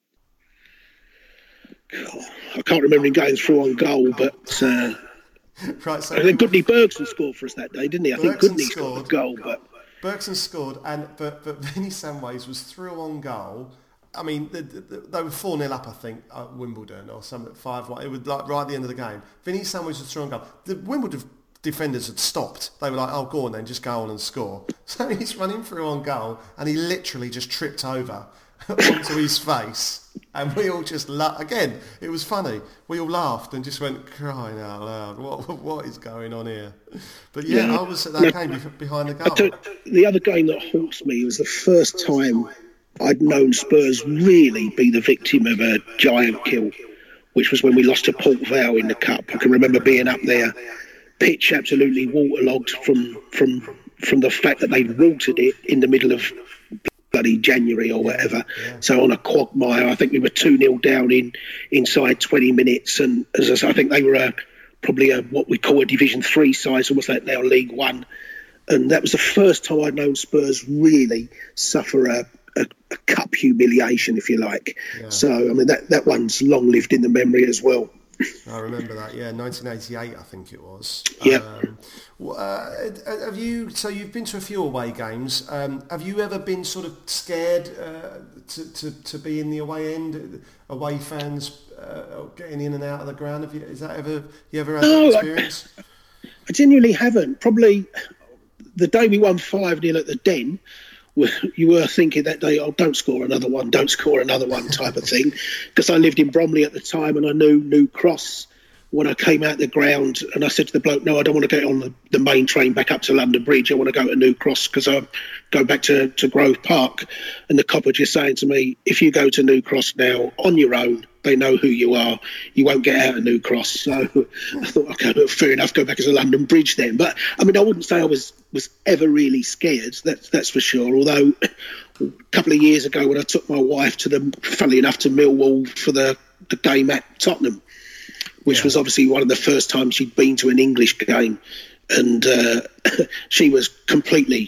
Speaker 4: I can't remember him going through on goal, but uh,
Speaker 3: Right, so
Speaker 4: I think Goodney Bergson scored for us that day, didn't he? I think
Speaker 3: Bergson
Speaker 4: Goodney
Speaker 3: scored.
Speaker 4: scored a goal, but
Speaker 3: Bergson scored, and but but Vinnie Samways was through on goal. I mean, they, they, they were four nil up, I think, at Wimbledon, or something, five one. It was like right at the end of the game. Vinnie Samways was through on goal. The Wimbledon defenders had stopped. They were like, oh, go on then, just go on and score. So he's running through on goal, and he literally just tripped over onto his face. And we all just laughed. Again, it was funny. We all laughed and just went, crying out loud. What what is going on here? But yeah,
Speaker 4: Yeah.
Speaker 3: I was at that game bef- behind the
Speaker 4: I
Speaker 3: goal.
Speaker 4: tell- the other game that haunts me was the first time I'd known Spurs really be the victim of a giant kill, which was when we lost to Port Vale in the Cup. I can remember being up there, pitch absolutely waterlogged from from from the fact that they'd watered it in the middle of bloody January or whatever.
Speaker 3: yeah.
Speaker 4: So on a quagmire, I think we were two nil down in inside twenty minutes, and as I, say, I think they were a, probably a what we call a Division Three side, so what's that now, League One. And that was the first time I'd known Spurs really suffer a, a, a cup humiliation, if you like.
Speaker 3: Yeah.
Speaker 4: So, I mean, that, that one's long lived in the memory as well.
Speaker 3: I remember that, yeah, nineteen eighty-eight, I think it was.
Speaker 4: Yeah.
Speaker 3: Um, w- uh, have you? So you've been to a few away games. Um, have you ever been sort of scared uh, to, to to be in the away end? Away fans uh, getting in and out of the ground. Have you? Is that ever? You ever had
Speaker 4: No,
Speaker 3: that
Speaker 4: I-
Speaker 3: experience?
Speaker 4: I genuinely haven't. Probably the day we won five nil at the Den, you were thinking that day, oh, don't score another one, don't score another one type of thing. Because I lived in Bromley at the time and I knew New Cross when I came out the ground, and I said to the bloke, no, I don't want to get on the, the main train back up to London Bridge. I want to go to New Cross because I go back to, to Grove Park. And the copper just saying to me, if you go to New Cross now on your own, they know who you are. You won't get out of New Cross. So I thought, okay, well, fair enough, go back to London Bridge then. But I mean, I wouldn't say I was was ever really scared. That's that's for sure. Although a couple of years ago, when I took my wife to the, funnily enough, to Millwall for the, the game at Tottenham, which
Speaker 3: Yeah.
Speaker 4: was obviously one of the first times she'd been to an English game, and uh, she was completely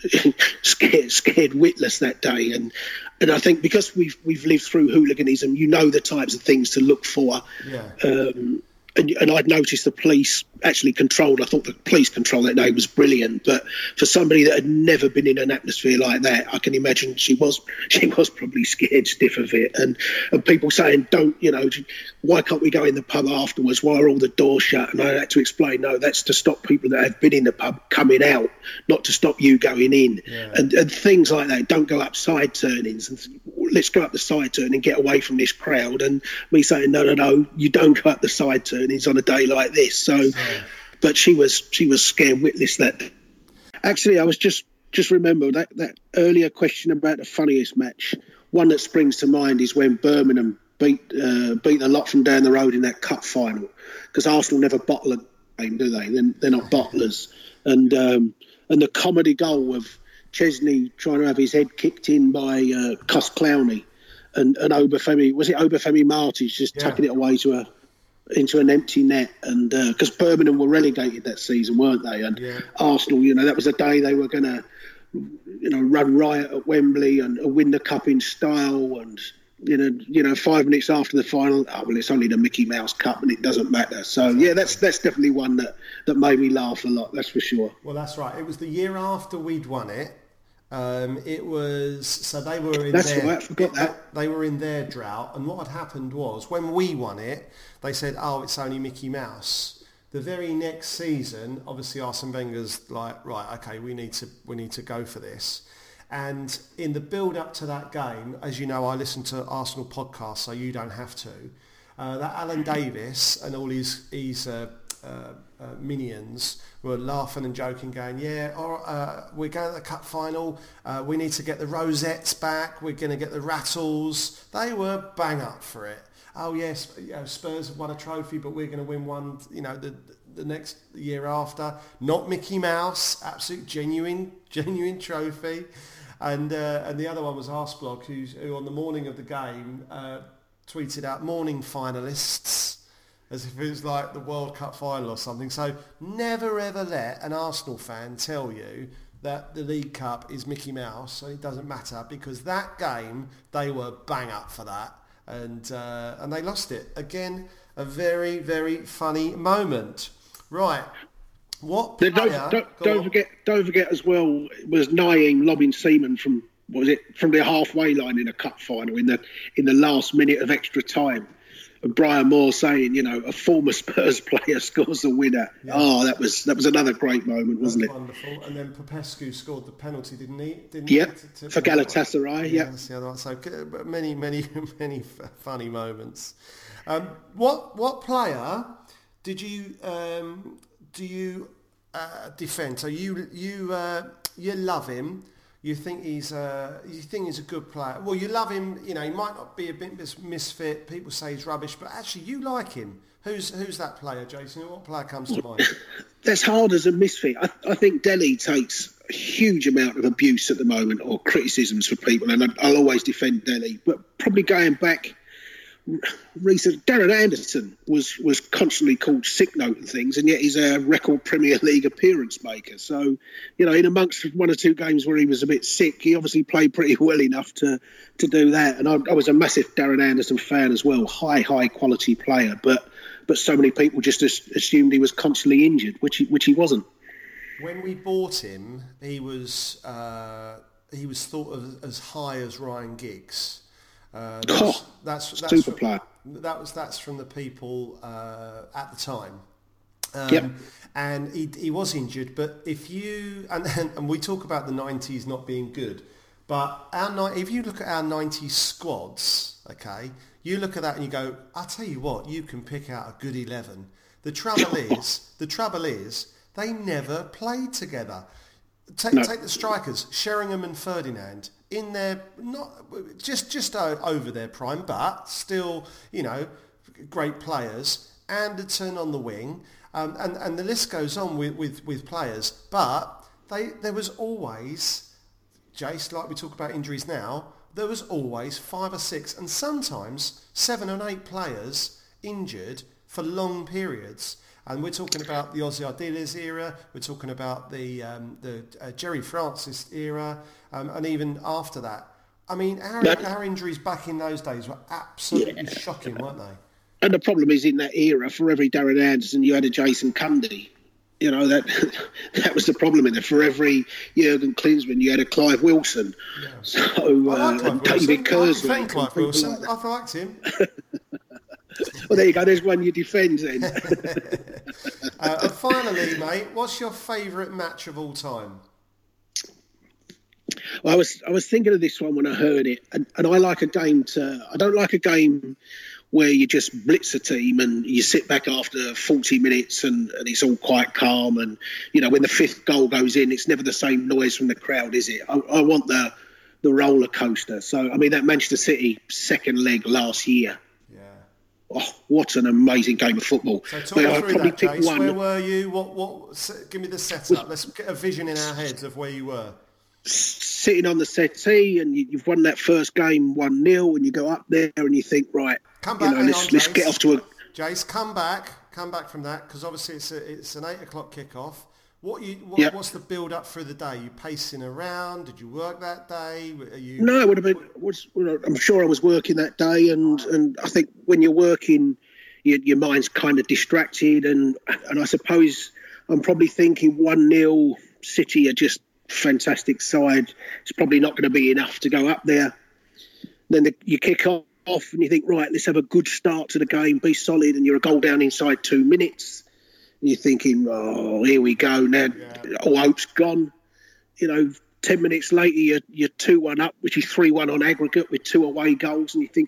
Speaker 4: scared, scared witless that day. And and I think because we've we've lived through hooliganism, you know the types of things to look for.
Speaker 3: Yeah.
Speaker 4: Um, and, and I'd noticed the police actually controlled. I thought the police control that day was brilliant. But for somebody that had never been in an atmosphere like that, I can imagine she was she was probably scared stiff of it. And and people saying, "Don't, you know, why can't we go in the pub afterwards? Why are all the doors shut?" And I had to explain, no, that's to stop people that have been in the pub coming out, not to stop you going in.
Speaker 3: Yeah.
Speaker 4: And and things like that. Don't go up side turnings. And let's go up the side turn and get away from this crowd. And me saying, no, no, no, you don't go up the side turnings on a day like this. So, but she was she was scared witless that. Actually, I was just just remember that that earlier question about the funniest match. One that springs to mind is when Birmingham beat uh, beat the lot from down the road in that cup final, because Arsenal never bottle a game, do they? They're, they're not bottlers. And um, and the comedy goal of Chesney trying to have his head kicked in by uh, Cos Clowney, and and Obafemi, was it Obafemi Martins just
Speaker 3: Yeah.
Speaker 4: tucking it away to a into an empty net, and because Birmingham were relegated that season, weren't they? And
Speaker 3: Yeah.
Speaker 4: Arsenal, you know, that was a day they were going to, you know, run riot at Wembley and win the cup in style. And you know, you know, five minutes after the final, oh, well, it's only the Mickey Mouse Cup, and it doesn't matter. So yeah, that's that's definitely one that that made me laugh a lot. That's for sure.
Speaker 3: Well, that's right. It was the year after we'd won it. Um, it was so they were in
Speaker 4: That's
Speaker 3: their
Speaker 4: right, I forgot that.
Speaker 3: they were in their drought, and what had happened was when we won it, they said, "Oh, it's only Mickey Mouse." The very next season, obviously Arsene Wenger's like, right, okay, we need to we need to go for this. And in the build up to that game, as you know, I listen to Arsenal podcasts, so you don't have to. Uh, that Alan Davis and all his his uh, uh, uh, minions were laughing and joking, going, yeah, all, uh, we're going to the cup final, uh, we need to get the rosettes back, we're going to get the rattles. They were bang up for it. Oh yes, you know, Spurs have won a trophy, but we're going to win one, you know, the the next year after. Not Mickey Mouse, absolute genuine genuine trophy. And uh, and the other one was Arsblog, who's, who on the morning of the game uh, tweeted out morning finalists, as if it was like the World Cup final or something. So never ever let an Arsenal fan tell you that the League Cup is Mickey Mouse, and it doesn't matter, because that game, they were bang up for that, and uh, and they lost it. Again, a very, very funny moment. Right. What player...
Speaker 4: Don't, don't, don't forget, don't forget as well, was Naeem lobbing Seaman from, what was it, from the halfway line in a cup final in the in the last minute of extra time. And Brian Moore saying, you know, a former Spurs player scores the winner. Yeah. Oh, that was that was another great moment, wasn't
Speaker 3: was
Speaker 4: it?
Speaker 3: Wonderful. And then Popescu scored the penalty, didn't he? Didn't
Speaker 4: yep,
Speaker 3: he? To, to,
Speaker 4: for Galatasaray. Yeah,
Speaker 3: that's the other one. So many, many, many funny moments. Um, what what player did you um, do you uh, defend? So you you uh, you love him. You think he's a, you think he's a good player. Well, you love him. You know, he might not be a bit misfit. People say he's rubbish, but actually you like him. Who's who's that player, Jason? What player comes to mind?
Speaker 4: That's hard as a misfit. I, I think Delhi takes a huge amount of abuse at the moment, or criticisms for people, and I, I'll always defend Delhi. But probably going back recent, Darren Anderson was was constantly called sick note and things, and yet he's a record Premier League appearance maker. So, you know, in amongst one or two games where he was a bit sick, he obviously played pretty well enough to to do that. And I, I was a massive Darren Anderson fan as well, high high quality player, but but so many people just assumed he was constantly injured, which he, which he wasn't.
Speaker 3: When we bought him, he was uh, he was thought of as high as Ryan Giggs. Uh, that's,
Speaker 4: oh,
Speaker 3: that's, that's
Speaker 4: super
Speaker 3: from,
Speaker 4: player.
Speaker 3: That was that's from the people uh, at the time. Um,
Speaker 4: yep.
Speaker 3: And he he was injured, but if you and and, and we talk about the nineties not being good, but our if you look at our nineties squads, okay, you look at that and you go, I tell you what, you can pick out a good eleven. The trouble is, the trouble is, they never played together. Take no. take the strikers, Sheringham and Ferdinand. In their not just just over their prime, but still, you know, great players. Anderton on the wing, um, and and the list goes on with, with, with players. But they there was always, Jace, like we talk about injuries now, there was always five or six, and sometimes seven and eight players injured for long periods. And we're talking about the Ozzy Ardiles era. We're talking about the um, the uh, Jerry Francis era, um, and even after that. I mean, our, no. our injuries back in those days were absolutely yeah. shocking, weren't they?
Speaker 4: And the problem is, in that era, for every Darren Anderson, you had a Jason Cundy. You know, that that was the problem in there. For every Jurgen Klinsmann, you had a Clive Wilson. Yeah. So
Speaker 3: I like
Speaker 4: uh,
Speaker 3: Clive
Speaker 4: David Kerslake.
Speaker 3: I Clive Wilson. Like I liked him.
Speaker 4: Well, there you go. There's one you defend then.
Speaker 3: uh, and finally, mate, what's your favourite match of all time?
Speaker 4: Well, I was I was thinking of this one when I heard it, and, and I like a game to. I don't like a game where you just blitz a team and you sit back after forty minutes and, and it's all quite calm, and you know when the fifth goal goes in, it's never the same noise from the crowd, is it? I, I want the the roller coaster. So I mean that Manchester City second leg last year. Oh, what an amazing game of football.
Speaker 3: So talk me through that, Jace. One. Where were you? What? What? Give me the setup. Let's get a vision in our heads of where you were.
Speaker 4: Sitting on the settee, and you, you've won that first game one nil, and you go up there and you think, right,
Speaker 3: come back,
Speaker 4: you know, let's,
Speaker 3: on,
Speaker 4: let's get off to a...
Speaker 3: Jace, come back. Come back from that, because obviously it's a, it's an eight o'clock kickoff. What you? What, yep. What's the build up through the day? You pacing around? Did you work that day? Are you?
Speaker 4: No, it would have been. Was, I'm sure I was working that day, and, and I think when you're working, your, your mind's kind of distracted, and and I suppose I'm probably thinking one nil City are just fantastic side. It's probably not going to be enough to go up there. Then the, you kick off, and you think, right, let's have a good start to the game, be solid, and you're a goal down inside two minutes. And you're thinking, oh, here we go. Now, yeah. all hope's gone. You know, ten minutes later, you're, you're two one up, which is three one on aggregate with two away goals. And you're thinking,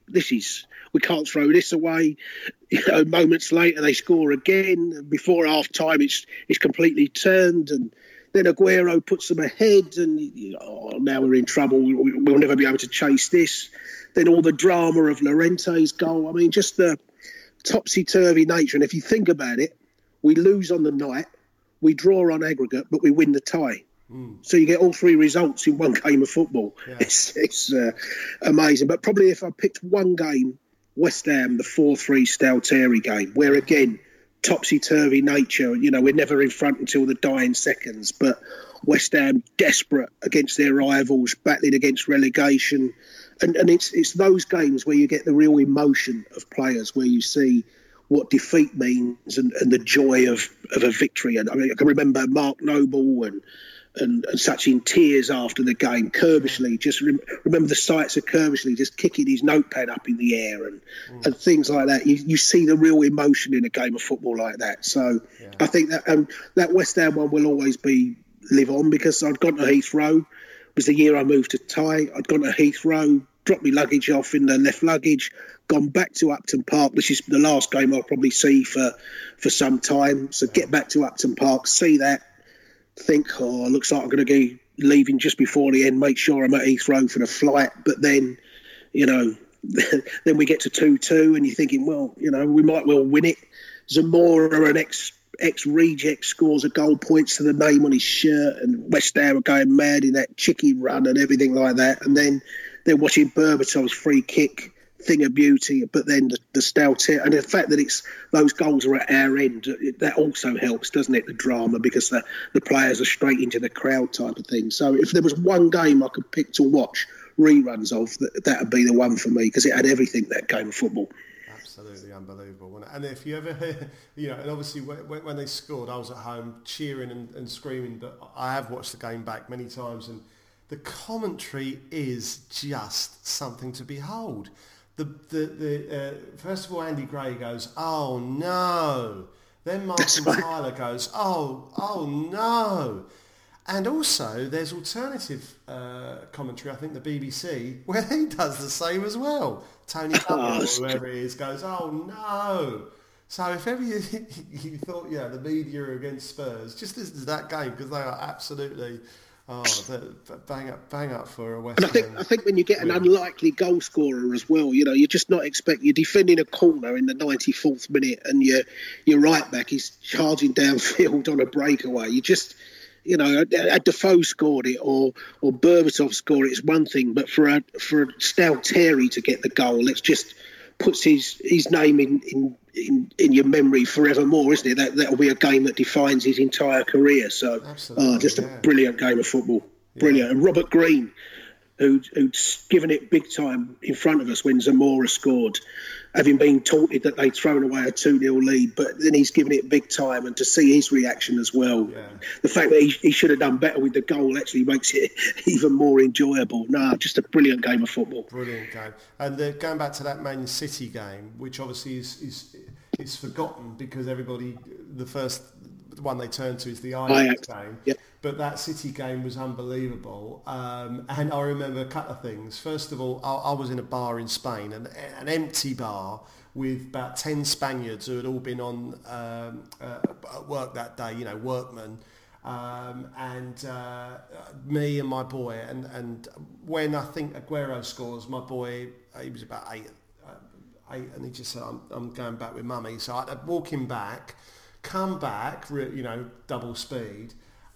Speaker 4: this is, we can't throw this away. You know, moments later they score again. Before half time, it's it's completely turned, and then Aguero puts them ahead, and you know, oh, now we're in trouble. We, we'll never be able to chase this. Then all the drama of Llorente's goal. I mean, just the topsy-turvy nature. And if you think about it, we lose on the night, we draw on aggregate, but we win the tie. Mm. So you get all three results in one game of football. Yeah. It's, it's uh, amazing. But probably if I picked one game, West Ham, the four three Stalteri game, where again, topsy-turvy nature, you know, we're never in front until the dying seconds, but West Ham desperate against their rivals, battling against relegation. And, and it's it's those games where you get the real emotion of players, where you see what defeat means and, and the joy of, of a victory. And I mean, I can remember Mark Noble and and, and such in tears after the game. Kerbishley, just rem- remember the sights of Kerbishley just kicking his notepad up in the air and, mm. and things like that. You, you see the real emotion in a game of football like that. So yeah. I think that um, that West Ham one will always be live on, because I'd gone to Heathrow. It was the year I moved to Thai. I'd gone to Heathrow, dropped my luggage off in the left luggage, gone back to Upton Park. This is the last game I'll probably see for, for some time. So get back to Upton Park, see that, think, oh, looks like I'm going to be leaving just before the end, make sure I'm at Heathrow for the flight. But then, you know, then we get to two two and you're thinking, well, you know, we might well win it. Zamora, an ex ex-reject, scores a goal, points to the name on his shirt, and West Ham are going mad in that chicken run and everything like that. And then they're watching Berbatov's free kick, thing of beauty, but then the, the Stalteri, and the fact that it's those goals are at our end, it, that also helps, doesn't it, the drama, because the, the players are straight into the crowd type of thing. So if there was one game I could pick to watch reruns of, that that would be the one for me, because it had everything, that game of football.
Speaker 3: Absolutely unbelievable. And if you ever, you know, and obviously when, when they scored, I was at home cheering and, and screaming, but I have watched the game back many times, and the commentary is just something to behold. The the the uh, first of all, Andy Gray goes, "Oh no!" Then Martin Tyler goes, "Oh oh no!" And also, there's alternative uh, commentary. I think the B B C, where he does the same as well. Tony Cutler, or whoever it is, goes, "Oh no!" So if ever you, you thought, yeah, the media are against Spurs, just listen to that game, because they are absolutely. Oh, bang up, bang up for a West Ham.
Speaker 4: And I think, I think when you get an unlikely goal scorer as well, you know, you're just not expecting. You're defending a corner in the ninety-fourth minute, and your your right back is charging downfield on a breakaway. You just, you know, had Defoe scored it or or Berbatov scored it, it's one thing, but for a for a Stalteri to get the goal, it's just puts his his name in in. In, in your memory forevermore, isn't it? That that'll be a game that defines his entire career. So, oh, just yeah. a brilliant game of football, brilliant. Yeah. And Robert Green, who who'd given it big time in front of us when Zamora scored, having been taunted that they'd thrown away a two nil lead, but then he's given it big time, and to see his reaction as well, yeah. the fact that he, he should have done better with the goal actually makes it even more enjoyable. No, just a brilliant game of football.
Speaker 3: Brilliant game. And uh, going back to that Man City game, which obviously is is, is forgotten because everybody, the first one they turn to is the Ajax game.
Speaker 4: Yep.
Speaker 3: But that City game was unbelievable. Um, and I remember a couple of things. First of all, I, I was in a bar in Spain, an, an empty bar with about ten Spaniards who had all been on um, uh, at work that day, you know, workmen. Um, and uh, me and my boy. And, and when I think Aguero scores, my boy, he was about eight, uh, eight and he just said, I'm, I'm going back with mummy. So I had to walk him back, come back, you know, double speed.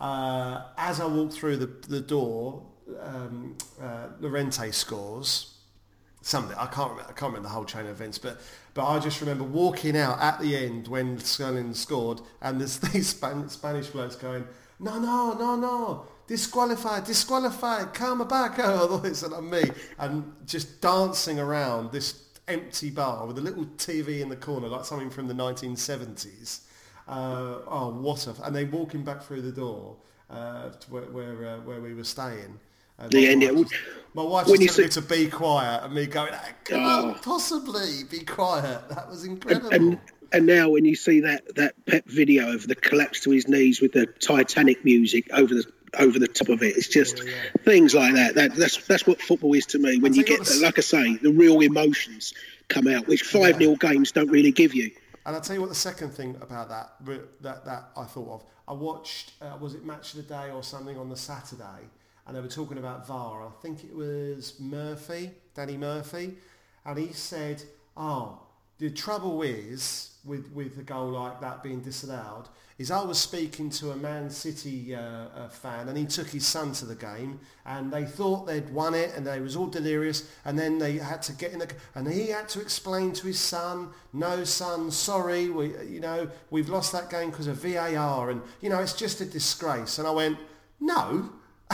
Speaker 3: Uh, as I walk through the the door, um, uh, Llorente scores something. I can't remember, I can't remember the whole chain of events, but but I just remember walking out at the end when Sterling scored, and there's these Span- Spanish blokes going, "No, no, no, no, disqualified, disqualified, come back!" Oh, it's like me, and just dancing around this empty bar with a little T V in the corner, like something from the nineteen seventies. Uh, oh, what a... And then walking back through the door uh, to where where, uh, where we were staying. Uh,
Speaker 4: the end.
Speaker 3: Wife just, my wife just told me to be quiet, and me going, I can't oh. possibly be quiet. That was incredible.
Speaker 4: And, and, and now when you see that, that Pep video of the collapse to his knees with the Titanic music over the over the top of it. It's just
Speaker 3: Yeah, yeah.
Speaker 4: things like that. That that's that's what football is to me. When
Speaker 3: I'll
Speaker 4: you
Speaker 3: tell you
Speaker 4: get,
Speaker 3: what the-
Speaker 4: like I say, the real emotions come out, which five nil games don't really give you.
Speaker 3: And I'll tell you what the second thing about that re- that that I thought of. I watched, uh, was it Match of the Day or something on the Saturday, and they were talking about V A R. I think it was Murphy, Danny Murphy, and he said, oh, the trouble is with, with a goal like that being disallowed is I was speaking to a Man City uh, uh, fan, and he took his son to the game, and they thought they'd won it, and they was all delirious, and then they had to get in the, and he had to explain to his son, no son, sorry, we, you know, we've lost that game because of V A R, and you know, it's just a disgrace. And I went, no,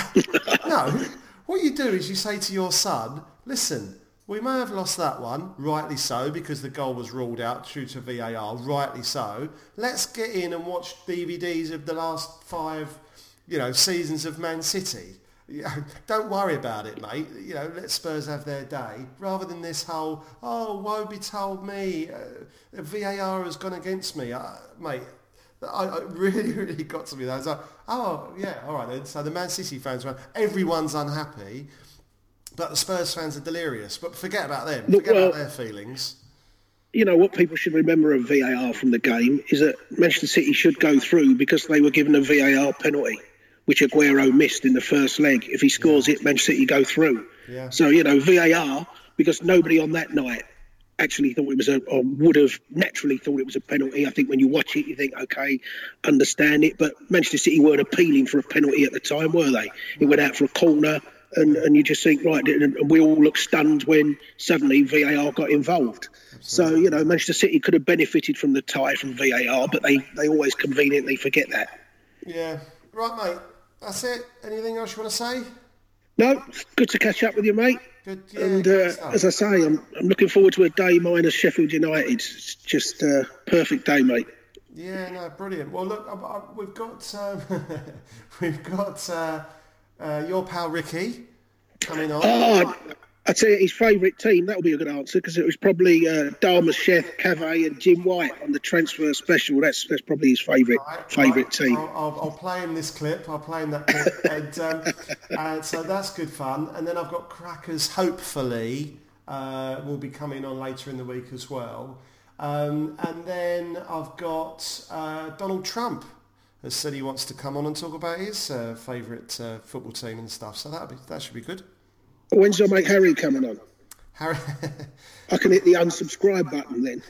Speaker 3: no. What you do is you say to your son, listen, we may have lost that one, rightly so, because the goal was ruled out due to V A R, rightly so. Let's get in and watch D V Ds of the last five, you know, seasons of Man City. You know, don't worry about it, mate. You know, let Spurs have their day, rather than this whole, oh, woe betide me, uh, V A R has gone against me. Uh, mate, I, I really, really got to me. That was like, oh, yeah, all right then. So the Man City fans, everyone's unhappy. But the Spurs fans are delirious. But forget about them.
Speaker 4: Look,
Speaker 3: Forget
Speaker 4: well,
Speaker 3: about their feelings.
Speaker 4: You know, what people should remember of V A R from the game is that Manchester City should go through because they were given a V A R penalty, which Aguero missed in the first leg. If he scores it, Manchester City go through.
Speaker 3: Yeah.
Speaker 4: So, you know, V A R, because nobody on that night actually thought it was a, or would have naturally thought it was a penalty. I think when you watch it, you think, OK, understand it. But Manchester City weren't appealing for a penalty at the time, were they? It went out for a corner. And, and you just think, right, and we all look stunned when suddenly V A R got involved. Absolutely. So, you know, Manchester City could have benefited from the tie from V A R, but they, they always conveniently forget that.
Speaker 3: Yeah. Right, mate. That's it. Anything else you want to say?
Speaker 4: No, good to catch up with you, mate.
Speaker 3: Good, yeah,
Speaker 4: and
Speaker 3: good
Speaker 4: uh,
Speaker 3: stuff.
Speaker 4: as I say, I'm, I'm looking forward to a day minus Sheffield United. It's just a perfect day, mate.
Speaker 3: Yeah, no, brilliant. Well, look, I, I, we've got um, we've got uh, uh, your pal Ricky coming on.
Speaker 4: Oh, I'd say his favourite team. That'll be a good answer because it was probably uh, Dharma Sheth, Cave and Jim White on the transfer special. That's that's probably his favourite
Speaker 3: Right,
Speaker 4: favourite
Speaker 3: right.
Speaker 4: team.
Speaker 3: I'll, I'll, I'll play him this clip. I'll play him that clip, and um, uh, so that's good fun. And then I've got Crackers. Hopefully, uh, will be coming on later in the week as well. Um, and then I've got uh, Donald Trump has said he wants to come on and talk about his uh, favourite uh, football team and stuff. So that be that should be good.
Speaker 4: When's your mate Harry coming on?
Speaker 3: Harry,
Speaker 4: I can hit the unsubscribe button then.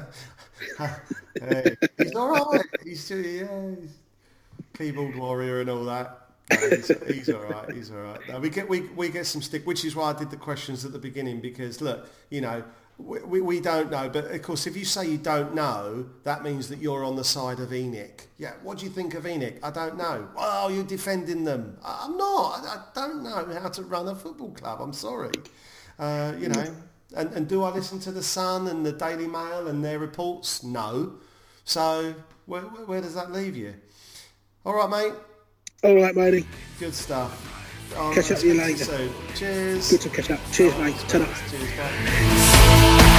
Speaker 3: hey, he's all right. He's, yeah, he's keyboard warrior and all that. No, he's, he's all right. He's all right. No, we get we we get some stick, which is why I did the questions at the beginning because look, you know. We, we, we don't know, but of course if you say you don't know, that means that you're on the side of ENIC. Yeah, what do you think of ENIC? I don't know. Oh, you're defending them. I'm not. I, I don't know how to run a football club. I'm sorry. Uh, you know, and, and do I listen to The Sun and the Daily Mail and their reports? No. So where, where, where does that leave you? All right, mate.
Speaker 4: All right, matey.
Speaker 3: Good stuff. I'll
Speaker 4: Catch up with you later.
Speaker 3: Soon. Cheers.
Speaker 4: Good to catch up. Cheers, mate. Ta-ra.
Speaker 3: Cheers, bye.